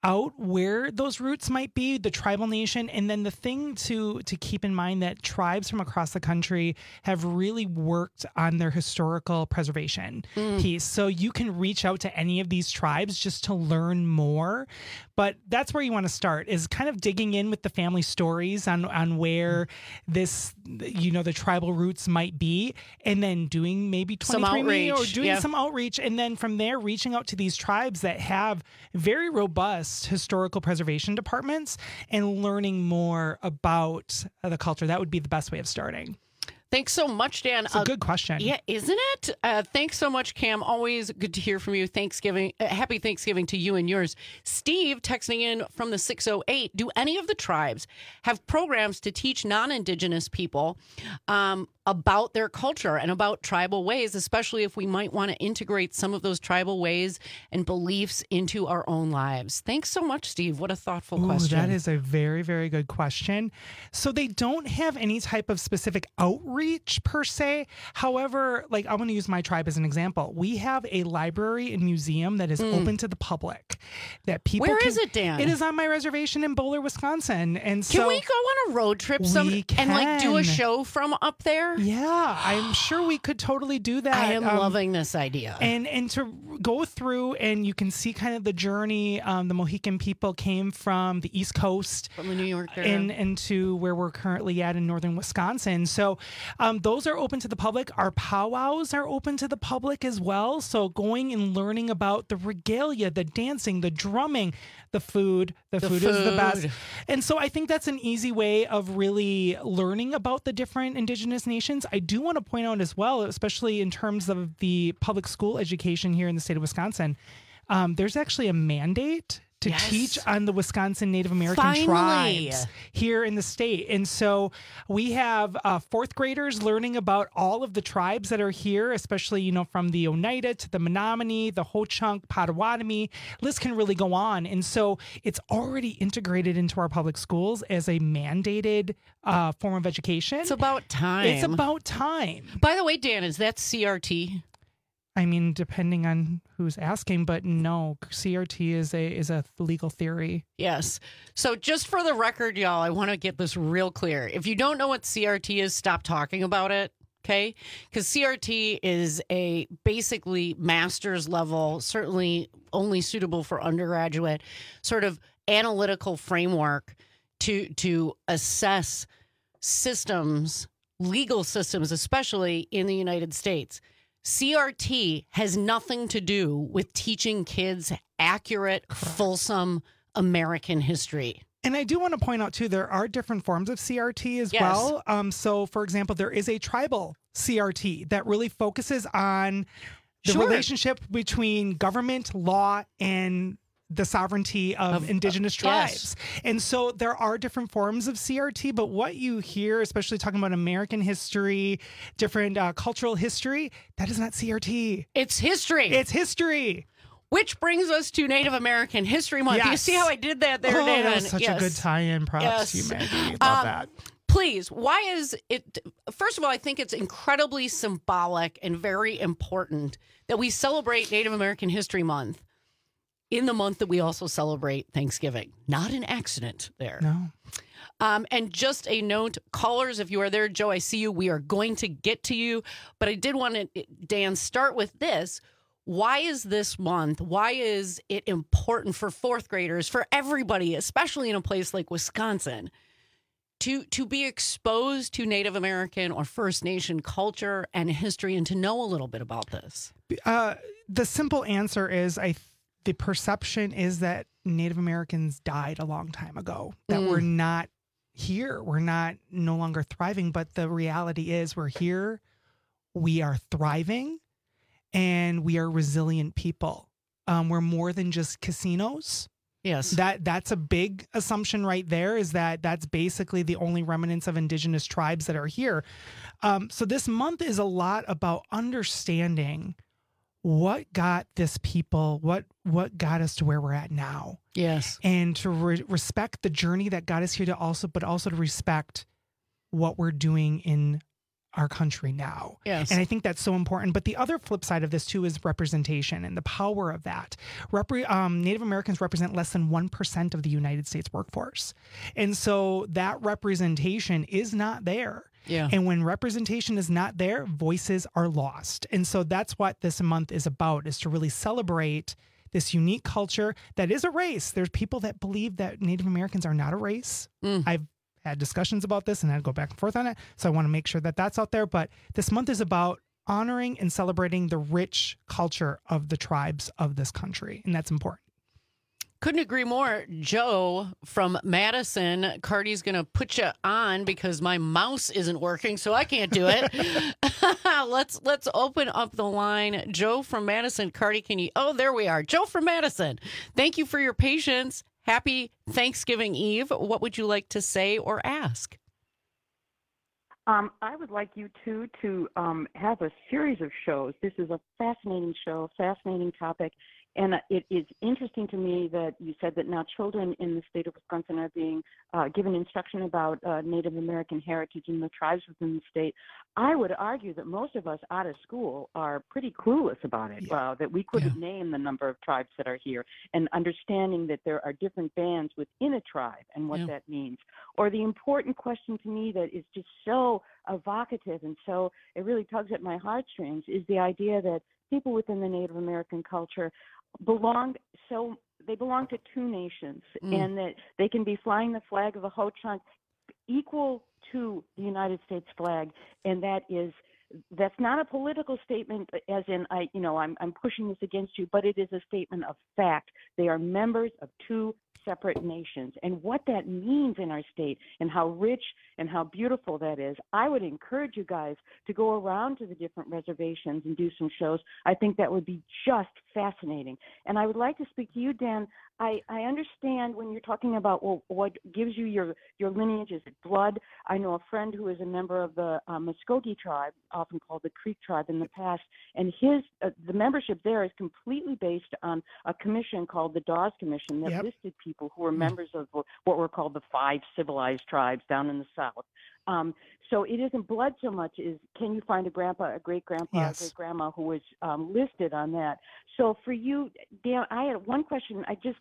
out where those roots might be, the tribal nation. And then the thing to keep in mind that tribes from across the country have really worked on their historical preservation piece. So you can reach out to any of these tribes just to learn more. But that's where you want to start, is kind of digging in with the family stories on where this, the tribal roots might be, and then doing maybe 23andMe or doing some outreach. And then from there, reaching out to these tribes that have very robust historical preservation departments and learning more about the culture. That would be the best way of starting. Thanks so much, Dan. It's a good question. Yeah, isn't it? Thanks so much, Cam. Always good to hear from you. Happy Thanksgiving to you and yours. Steve texting in from the 608. Do any of the tribes have programs to teach non-Indigenous people about their culture and about tribal ways, especially if we might want to integrate some of those tribal ways and beliefs into our own lives? Thanks so much, Steve. What a thoughtful question. That is a very, very good question. So they don't have any type of specific outreach per se. However, like I'm going to use my tribe as an example. We have a library and museum that is open to the public. That people Where is it, Dan? It is on my reservation in Bowler, Wisconsin. And so can we go on a road trip and like do a show from up there? Yeah, I'm sure we could totally do that. I am loving this idea. And to go through, and you can see kind of the journey the Mohican people came from the East Coast. From the New York area. And into where we're currently at in northern Wisconsin. So those are open to the public. Our powwows are open to the public as well. So going and learning about the regalia, the dancing, the drumming, the food. The food is the best. And so I think that's an easy way of really learning about the different Indigenous nations. I do want to point out as well, especially in terms of the public school education here in the state of Wisconsin, there's actually a mandate to teach on the Wisconsin Native American tribes here in the state. And so we have fourth graders learning about all of the tribes that are here, especially, from the Oneida to the Menominee, the Ho-Chunk, Potawatomi. List can really go on. And so it's already integrated into our public schools as a mandated form of education. It's about time. It's about time. By the way, Dan, is that CRT? I mean, depending on who's asking, but no, CRT is a legal theory. Yes. So just for the record, y'all, I want to get this real clear. If you don't know what CRT is, stop talking about it. Okay? Because CRT is a basically master's level, certainly only suitable for undergraduate, sort of analytical framework to assess systems, legal systems, especially in the United States. CRT has nothing to do with teaching kids accurate, fulsome American history. And I do want to point out, too, there are different forms of CRT as well. So, for example, there is a tribal CRT that really focuses on the relationship between government, law, and the sovereignty of Indigenous tribes. And so there are different forms of CRT, but what you hear, especially talking about American history, different cultural history, that is not CRT. It's history. It's history. Which brings us to Native American History Month. Do you see how I did that there, Dan? That was such a good tie-in. Props to you, Maggie. Love that. Please, why is it? First of all, I think it's incredibly symbolic and very important that we celebrate Native American History Month in the month that we also celebrate Thanksgiving. Not an accident there. No. And just a note, callers, if you are there, Joe, I see you. We are going to get to you. But I did want to, Dan, start with this. Why is this month, why is it important for fourth graders, for everybody, especially in a place like Wisconsin, to be exposed to Native American or First Nation culture and history and to know a little bit about this? The simple answer is the perception is that Native Americans died a long time ago, that we're not here. We're no longer thriving. But the reality is we're here. We are thriving and we are resilient people. We're more than just casinos. Yes. That's a big assumption right there, is that that's basically the only remnants of Indigenous tribes that are here. So this month is a lot about understanding what got this people, what got us to where we're at now. Yes. And to respect the journey that got us here, but also to respect what we're doing in our country now. Yes. And I think that's so important. But the other flip side of this too is representation and the power of that. Native Americans represent less than 1% of the United States workforce. And so that representation is not there. Yeah. And when representation is not there, voices are lost. And so that's what this month is about, is to really celebrate this unique culture that is a race. There's people that believe that Native Americans are not a race. I've had discussions about this and I'd go back and forth on it. So I want to make sure that that's out there. But this month is about honoring and celebrating the rich culture of the tribes of this country. And that's important. Couldn't agree more. Joe from Madison, Cardi's going to put you on because my mouse isn't working, so I can't do it. Let's open up the line. Joe from Madison, Cardi, can you? Oh, there we are. Joe from Madison. Thank you for your patience. Happy Thanksgiving Eve. What would you like to say or ask? I would like you two to have a series of shows. This is a fascinating show, fascinating topic. And it is interesting to me that you said that now children in the state of Wisconsin are being given instruction about Native American heritage and the tribes within the state. I would argue that most of us out of school are pretty clueless about it, that we couldn't name the number of tribes that are here, and understanding that there are different bands within a tribe and what that means. Or the important question to me that is just so evocative and so it really tugs at my heartstrings is the idea that people within the Native American culture belong to two nations, and that they can be flying the flag of the Ho-Chunk equal to the United States flag, and that's not a political statement as in I'm pushing this against you, but it is a statement of fact. They are members of two separate nations, and what that means in our state and how rich and how beautiful that is. I would encourage you guys to go around to the different reservations and do some shows. I think that would be just fascinating. And I would like to speak to you, Dan. I understand when you're talking about what gives you your lineage. Is it blood? I know a friend who is a member of the Muskogee tribe, often called the Creek tribe in the past, and the membership there is completely based on a commission called the Dawes Commission that listed people who were members of what were called the 5 civilized tribes down in the South. So it isn't blood so much as can you find a grandpa, a great-grandpa, a great-grandma who was listed on that. So for you, Dan, I had one question.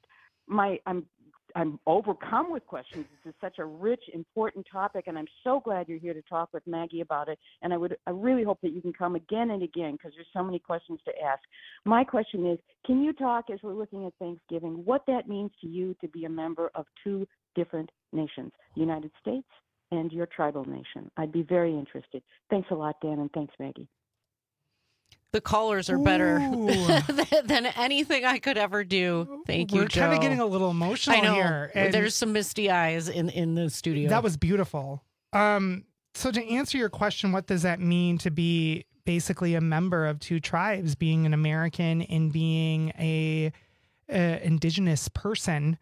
I'm overcome with questions. This is such a rich, important topic, and I'm so glad you're here to talk with Maggie about it. And I really hope that you can come again and again because there's so many questions to ask. My question is, can you talk as we're looking at Thanksgiving, what that means to you to be a member of two different nations, the United States and your tribal nation? I'd be very interested. Thanks a lot, Dan, and thanks, Maggie. The callers are better than anything I could ever do. Thank you, Joe. We're kind of getting a little emotional here. And there's some misty eyes in the studio. That was beautiful. So to answer your question, what does that mean to be basically a member of two tribes, being an American and being a indigenous person?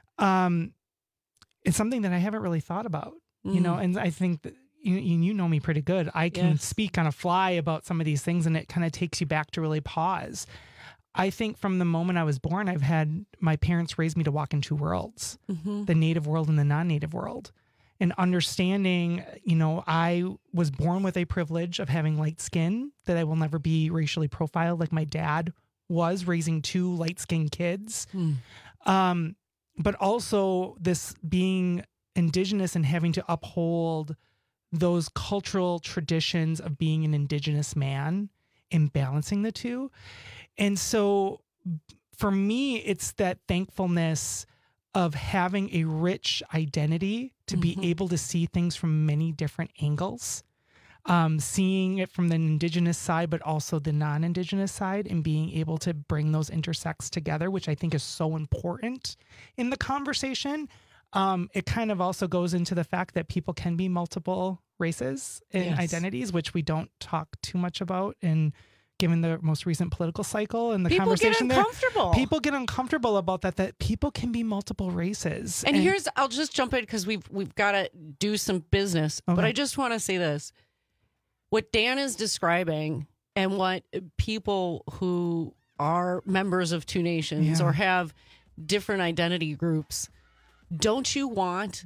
It's something that I haven't really thought about, and I think that you know me pretty good. I can speak on a fly about some of these things, and it kind of takes you back to really pause. I think from the moment I was born, I've had my parents raise me to walk in two worlds, the native world and the non-native world. And understanding, I was born with a privilege of having light skin, that I will never be racially profiled like my dad was, raising two light-skinned kids. But also this being indigenous and having to uphold those cultural traditions of being an indigenous man and balancing the two. And so for me, it's that thankfulness of having a rich identity to be able to see things from many different angles, seeing it from the indigenous side, but also the non-indigenous side, and being able to bring those intersects together, which I think is so important in the conversation. It kind of also goes into the fact that people can be multiple races and identities, which we don't talk too much about. And given the most recent political cycle and the conversation there, people get uncomfortable about that people can be multiple races. And here's, I'll just jump in because we've got to do some business, but I just want to say this. What Dan is describing and what people who are members of two nations or have different identity groups, don't you want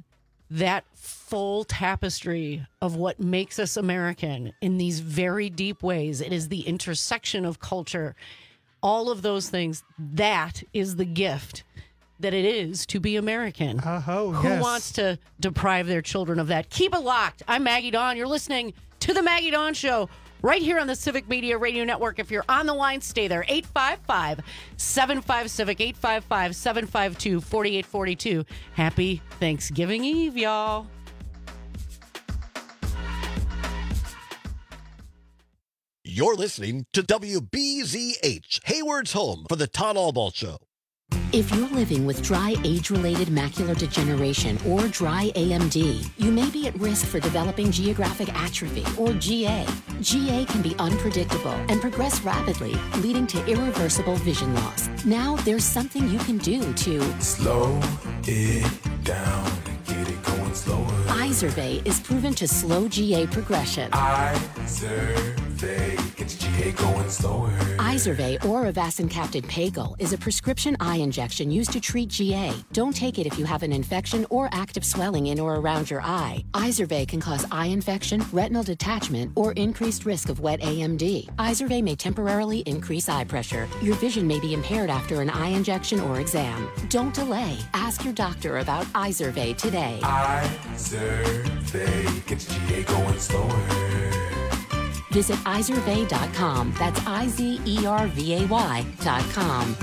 that full tapestry of what makes us American in these very deep ways. It is the intersection of culture, all of those things. That is the gift that it is to be American. Who wants to deprive their children of that? Keep it locked. I'm Maggie Dawn. You're listening to The Maggie Dawn Show right here on the Civic Media Radio Network. If you're on the line, stay there. 855-75-CIVIC, 855-752-4842. Happy Thanksgiving Eve, y'all. You're listening to WBZH, Hayward's home for the Todd Albaugh Show. If you're living with dry age-related macular degeneration or dry AMD, you may be at risk for developing geographic atrophy or GA. GA can be unpredictable and progress rapidly, leading to irreversible vision loss. Now there's something you can do to slow it down and get it going slower. Izervay is proven to slow GA progression. Izervay gets GA going slower. Izervay or avacincaptad pagel is a prescription eye injection used to treat GA. Don't take it if you have an infection or active swelling in or around your eye. Izervay can cause eye infection, retinal detachment, or increased risk of wet AMD. Izervay may temporarily increase eye pressure. Your vision may be impaired after an eye injection or exam. Don't delay. Ask your doctor about Izervay today. Izervay gets GA going slower. Visit Izervay.com. That's IZERVAY.com.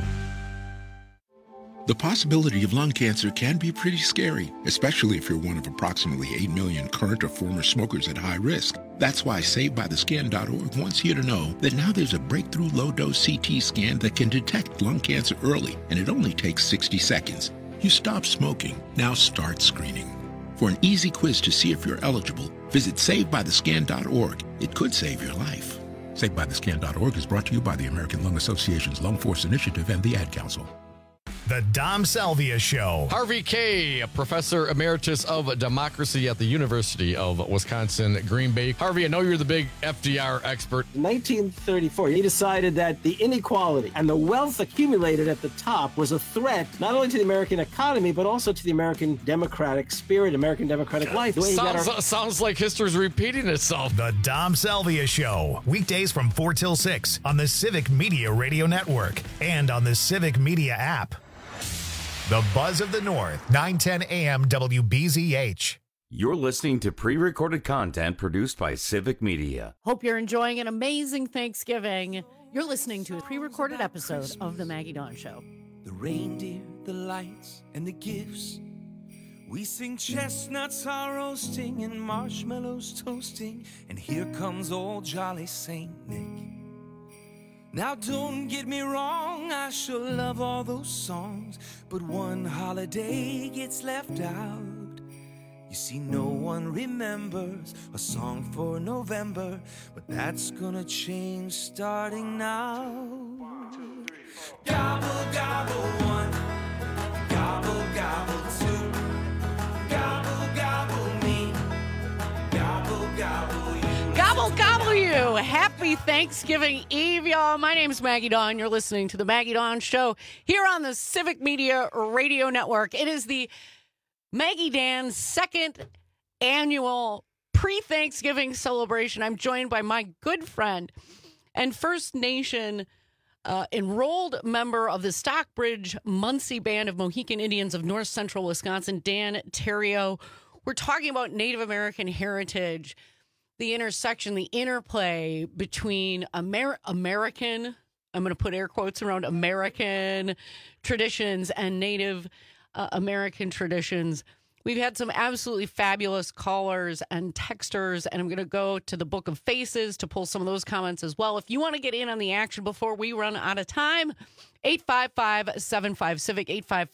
The possibility of lung cancer can be pretty scary, especially if you're one of approximately 8 million current or former smokers at high risk. That's why SaveByTheScan.org wants you to know that now there's a breakthrough low-dose CT scan that can detect lung cancer early, and it only takes 60 seconds. You stop smoking, now start screening. For an easy quiz to see if you're eligible, visit SaveByTheScan.org. It could save your life. SaveByTheScan.org is brought to you by the American Lung Association's Lung Force Initiative and the Ad Council. The Dom Salvia Show. Harvey Kaye, a professor emeritus of democracy at the University of Wisconsin, Green Bay. Harvey, I know you're the big FDR expert. In 1934, he decided that the inequality and the wealth accumulated at the top was a threat not only to the American economy, but also to the American democratic spirit, American democratic life. Sounds like history's repeating itself. The Dom Salvia Show. Weekdays from 4 till 6 on the Civic Media Radio Network and on the Civic Media app. The Buzz of the North, 910 AM WBZH. You're listening to pre-recorded content produced by Civic Media. Hope you're enjoying an amazing Thanksgiving. You're listening to a pre-recorded episode of The Maggie Dawn Show. The reindeer, the lights, and the gifts. We sing chestnuts are roasting and marshmallows toasting. And here comes old jolly Saint Nick. Now don't get me wrong, I sure love all those songs, but one holiday gets left out. You see, no one remembers a song for November, but that's gonna change starting now. Gobble, gobble one, gobble, gobble two, gobble, gobble me, gobble, gobble you. Gobble, gobble you. Happy Thanksgiving Eve, y'all. My name's Maggie Dawn. You're listening to The Maggie Dawn Show here on the Civic Media Radio Network. It is the Maggie Dawn's second annual pre-Thanksgiving celebration. I'm joined by my good friend and First Nation enrolled member of the Stockbridge Muncie Band of Mohican Indians of North Central Wisconsin, Dan Terrio. We're talking about Native American heritage, the intersection, the interplay between American, I'm going to put air quotes around American traditions and Native American traditions. We've had some absolutely fabulous callers and texters, and I'm going to go to the Book of Faces to pull some of those comments as well. If you want to get in on the action before we run out of time, 855-75-CIVIC,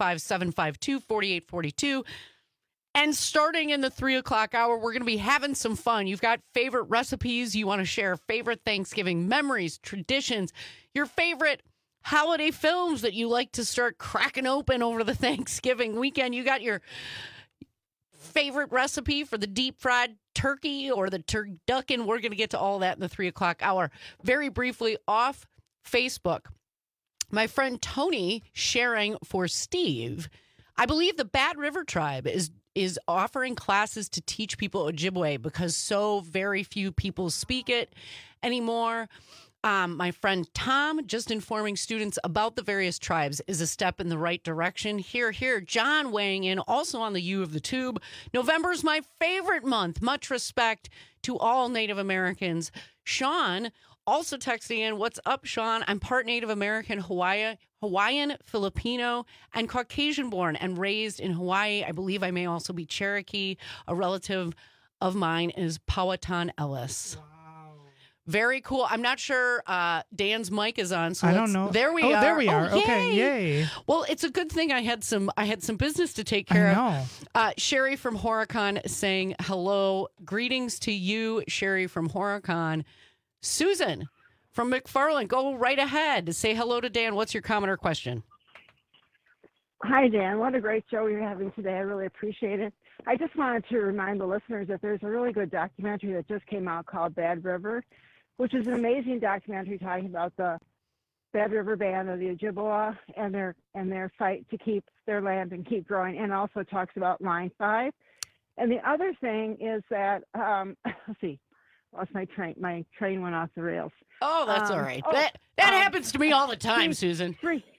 855-752-4842. And starting in the 3 o'clock hour, we're going to be having some fun. You've got favorite recipes you want to share, favorite Thanksgiving memories, traditions, your favorite holiday films that you like to start cracking open over the Thanksgiving weekend. You got your favorite recipe for the deep fried turkey or the turducken. We're going to get to all that in the 3 o'clock hour. Very briefly, off Facebook, my friend Tony sharing for Steve, I believe the Bat River tribe is is offering classes to teach people Ojibwe because so very few people speak it anymore. My friend Tom, just informing students about the various tribes is a step in the right direction. Here, John weighing in also on the U of the Tube. November's my favorite month. Much respect to all Native Americans. Sean also texting in, what's up, Sean? I'm part Native American, Hawaiian, Filipino, and Caucasian born and raised in Hawaii. I believe I may also be Cherokee. A relative of mine is Powhatan Ellis. Very cool. I'm not sure Dan's mic is on. So I don't know. There we are. are. There we are. Oh, okay, yay. Well, it's a good thing I had some business to take care I of. Sherry from Horicon saying hello. Greetings to you, Sherry from Horicon. Susan from McFarland, go right ahead. Say hello to Dan. What's your comment or question? Hi, Dan. What a great show you're having today. I really appreciate it. I just wanted to remind the listeners that there's a really good documentary that just came out called Bad River, which is an amazing documentary talking about the Bad River Band of the Ojibwa and their fight to keep their land and keep growing, and also talks about Line 5. And the other thing is that, let's see, lost my train. My train went off the rails. Oh, that's all right. That happens to me all the time, Susan.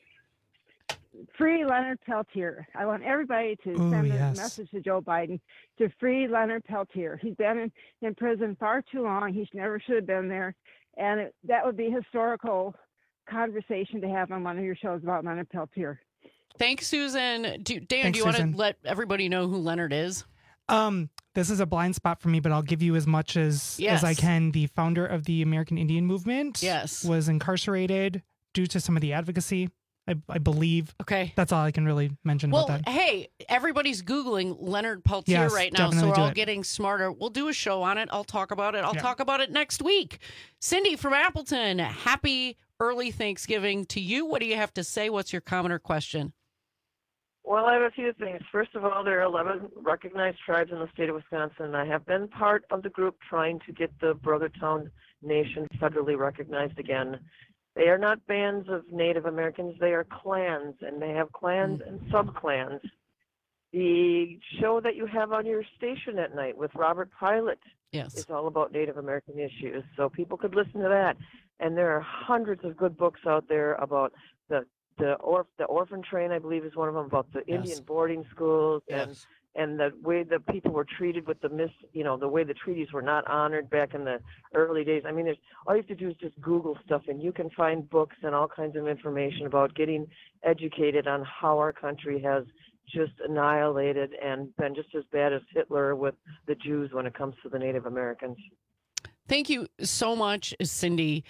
Free Leonard Peltier. I want everybody to send a message to Joe Biden to free Leonard Peltier. He's been in prison far too long. He never should have been there. And that would be a historical conversation to have on one of your shows about Leonard Peltier. Thanks, Susan. Dan, do you want to let everybody know who Leonard is? This is a blind spot for me, but I'll give you as much as I can. The founder of the American Indian Movement was incarcerated due to some of the advocacy, I believe. Okay. That's all I can really mention about that. Hey, everybody's Googling Leonard Peltier right now, so we're all getting smarter. We'll do a show on it. I'll talk about it. I'll talk about it next week. Cindy from Appleton, happy early Thanksgiving to you. What do you have to say? What's your comment or question? Well, I have a few things. First of all, there are 11 recognized tribes in the state of Wisconsin. I have been part of the group trying to get the Brothertown Nation federally recognized again. They are not bands of Native Americans. They are clans, and they have clans and sub-clans. The show that you have on your station at night with Robert Pilot is all about Native American issues, so people could listen to that. And there are hundreds of good books out there about the orphan train, I believe, is one of them, about the Indian boarding schools and the way the people were treated with the way the treaties were not honored back in the early days. I mean, all you have to do is just Google stuff, and you can find books and all kinds of information about getting educated on how our country has just annihilated and been just as bad as Hitler with the Jews when it comes to the Native Americans. Thank you so much, Cindy.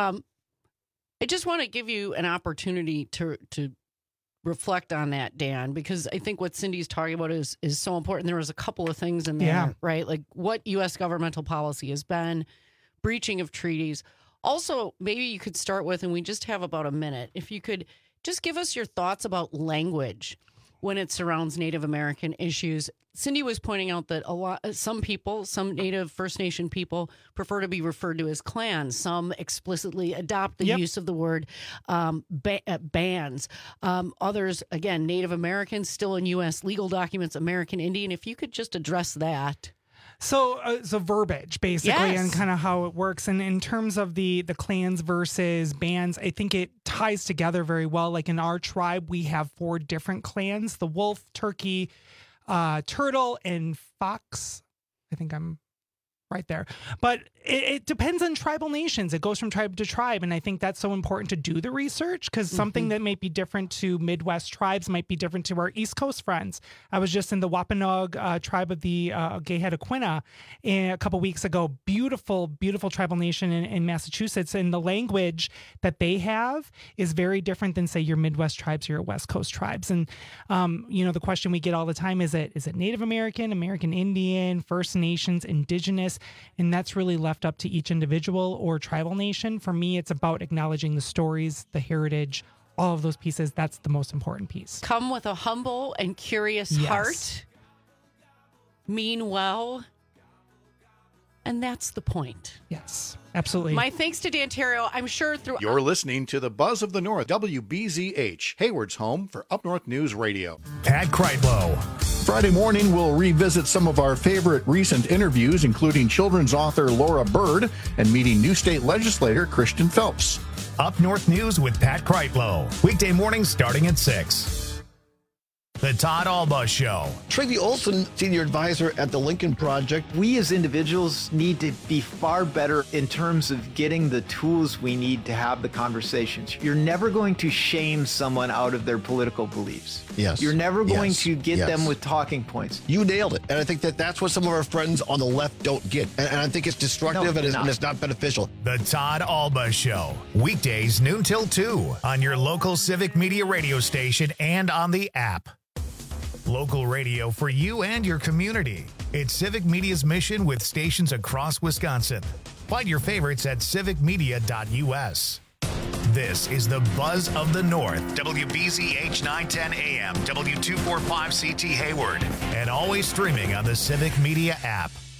I just want to give you an opportunity to reflect on that, Dan, because I think what Cindy's talking about is so important. There was a couple of things in there, right? Like what U.S. governmental policy has been, breaching of treaties. Also, maybe you could start with, and we just have about a minute, if you could just give us your thoughts about language when it surrounds Native American issues. Cindy was pointing out that some Native First Nation people prefer to be referred to as clans. Some explicitly adopt the use of the word bands. Others, again, Native Americans, still in U.S. legal documents, American Indian. If you could just address that. So verbiage, basically, and kind of how it works. And in terms of the clans versus bands, I think it ties together very well. Like in our tribe, we have 4 different clans: the wolf, turkey, turtle, and fox. I think I'm right there. But it depends on tribal nations. It goes from tribe to tribe. And I think that's so important to do the research, because something that might be different to Midwest tribes might be different to our East Coast friends. I was just in the Wampanoag tribe of the Gayhedaquina a couple weeks ago. Beautiful, beautiful tribal nation in Massachusetts. And the language that they have is very different than, say, your Midwest tribes or your West Coast tribes. And, the question we get all the time is it Native American, American Indian, First Nations, Indigenous? And that's really left up to each individual or tribal nation. For me, it's about acknowledging the stories, the heritage, all of those pieces. That's the most important piece. Come with a humble and curious heart. Mean well. And that's the point. Yes, absolutely. My thanks to Dan Terrio. I'm sure through. You're listening to the Buzz of the North, WBZH, Hayward's home for Up North News Radio. Pat Kreitlow. Friday morning, we'll revisit some of our favorite recent interviews, including children's author Laura Bird and meeting new state legislator Christian Phelps. Up North News with Pat Kreitlow. Weekday mornings starting at 6. The Todd Alba Show. Tracy Olson, senior advisor at the Lincoln Project. We as individuals need to be far better in terms of getting the tools we need to have the conversations. You're never going to shame someone out of their political beliefs. Yes. You're never going to get Yes. them with talking points. You nailed it. And I think that that's what some of our friends on the left don't get. And I think it's destructive and it's not beneficial. The Todd Alba Show. Weekdays noon till 2 on your local Civic Media radio station and on the app. Local radio for you and your community. It's Civic Media's mission with stations across Wisconsin. Find your favorites at civicmedia.us. This is the Buzz of the North, WBZH 910 AM, W245CT Hayward, and always streaming on the Civic Media app.